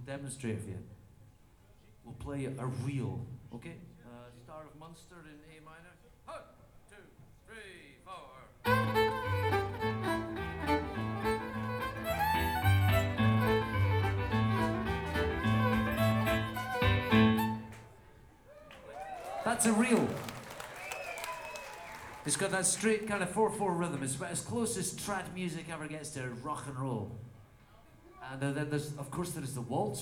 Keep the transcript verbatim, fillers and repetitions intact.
demonstrate for you. We'll play a reel, okay? Uh, Star of Munster in A minor. One, two, three, four. That's a reel. It's got that straight kind of four four rhythm. It's about as close as trad music ever gets to rock and roll. And uh, then there's, of course, there's the waltz.